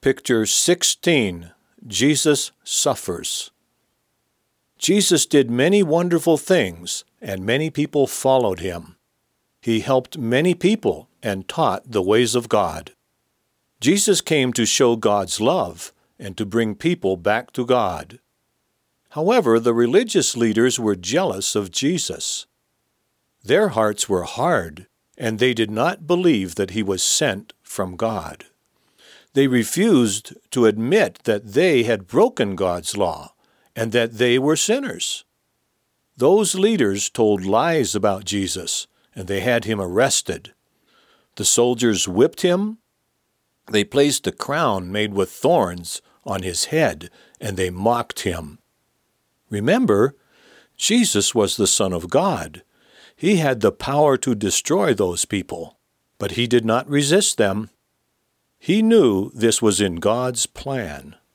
Picture 16. Jesus suffers. Jesus did many wonderful things, and many people followed him. He helped many people and taught the ways of God. Jesus came to show God's love and to bring people back to God. However, the religious leaders were jealous of Jesus. Their hearts were hard, and they did not believe that he was sent from God. They refused to admit that they had broken God's law and that they were sinners. Those leaders told lies about Jesus, and they had him arrested. The soldiers whipped him. They placed a crown made with thorns on his head, and they mocked him. Remember, Jesus was the Son of God. He had the power to destroy those people, but he did not resist them. He knew this was in God's plan.